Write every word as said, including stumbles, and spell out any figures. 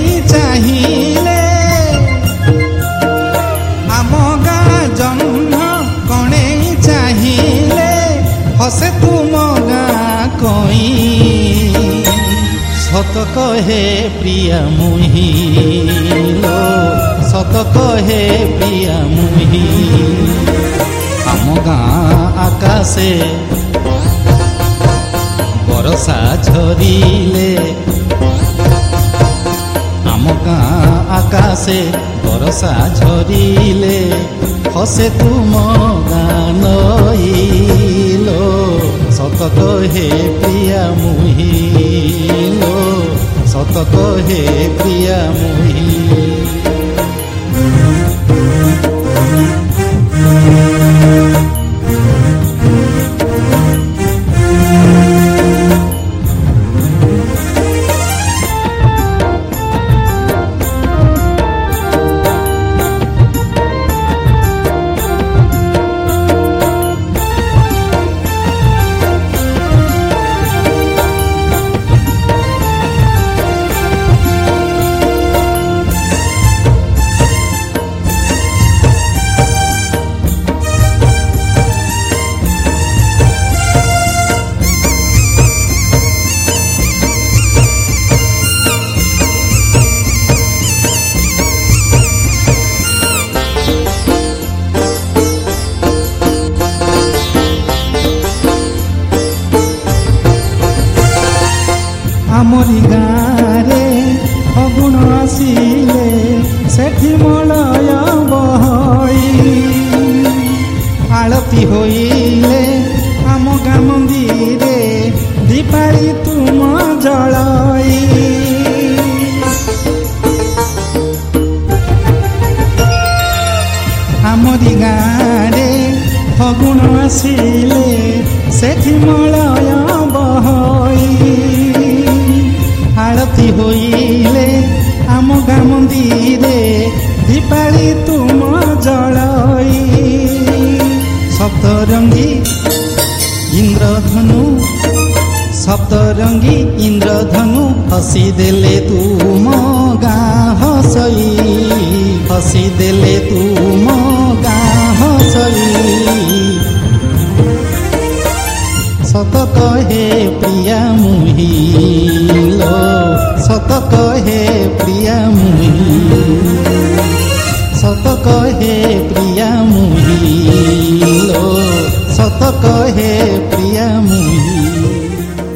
चाहिले आम गाँ जन्म कणे चाहिले हसे तुम गाँ कई सत कहे प्रिया मुही लो सत कहे प्रिया मुही आम गाँ आकाशे बरसा झरिले आम गाँ आकाशे बरसा झरिले हसे तुम गाँ नईलो सत कहे प्रिया मुहिलो सत कहे प्रिया मुही आमरी गाँरे फगुण आसिले सेठी मलय बहई आलती होइले आम गाँ मंदिरे दीपाली तुम जलई आमरी गाँरे फगुण आसिले सेठी मलय बहई आरती होइले आम गाँ मंदिरे दीपाली तुम जलई सप्तरंगी इंद्रधनु सप्तरंगी इंद्रधनु हसी देले तुम गाँ हसई हसी देले तुम गाँ हसई सत कहे प्रिया मुहिलो सत कहे प्रिया मुही सत कहे